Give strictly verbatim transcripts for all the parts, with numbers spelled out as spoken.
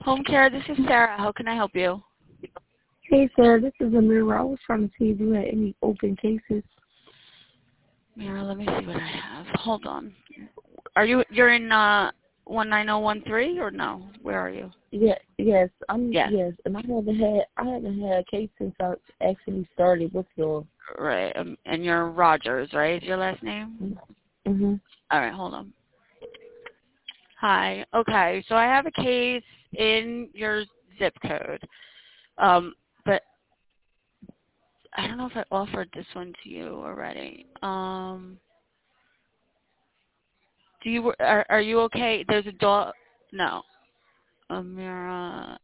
Home care, this is Sarah. How can I help you? Hey, sir, this is Amira. I was trying to see if you had any open cases. Mira, let me see what I have. Hold on. Are you, you're in uh, one nine zero one three or no? Where are you? Yeah, yes, I'm, Yeah. yes, and I haven't had, I haven't had a case since I actually started with your. Right, um, and you're Rogers, right? Is your last name? Mhm. All right, hold on. Hi. Okay, so I have a case in your zip code, um, but I don't know if I offered this one to you already. Um, do you are are you okay? There's a dog. No, Amira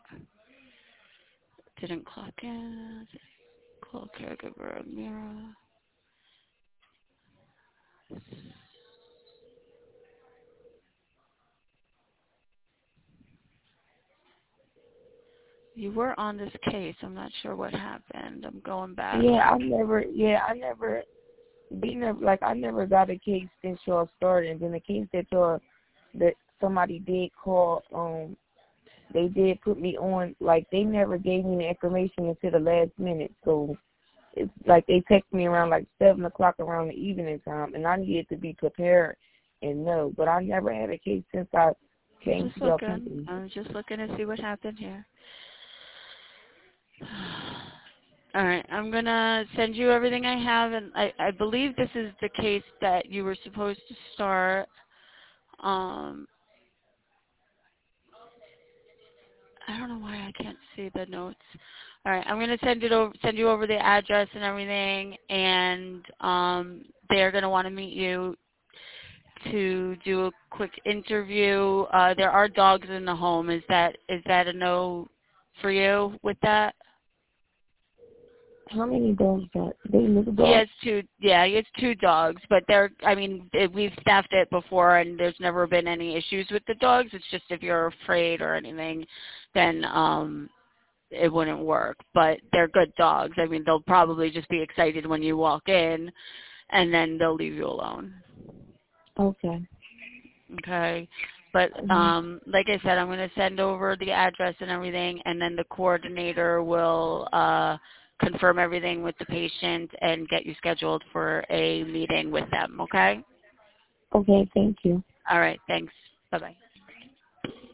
didn't clock in. Call caregiver Amira. You were on this case. I'm not sure what happened. I'm going back. Yeah, I never, yeah, I never, we never, like, I never got a case since y'all started, and then the case that y'all, that somebody did call, um, they did put me on, like, they never gave me the information until the last minute, so it's like they text me around like seven o'clock around the evening time, and I needed to be prepared and know. But I never had a case since I came Just to your looking. company. I'm just looking to see what happened here. All right, I'm gonna send you everything I have, and I, I believe this is the case that you were supposed to start. Um, I don't know why I can't see the notes. All right, I'm gonna send it over, send you over the address and everything, and um, they're gonna want to meet you to do a quick interview. Uh, there are dogs in the home. Is that is that a no for you with that? How many dogs got? They little He dogs? has two. Yeah, he has two dogs, but they're. I mean, it, we've staffed it before, and there's never been any issues with the dogs. It's just if you're afraid or anything, then um, it wouldn't work. But they're good dogs. I mean, they'll probably just be excited when you walk in, and then they'll leave you alone. Okay. Okay. But Mm-hmm. um, like I said, I'm going to send over the address and everything, and then the coordinator will uh, confirm everything with the patient and get you scheduled for a meeting with them. Okay? Okay, thank you. All right. Thanks. Bye-bye.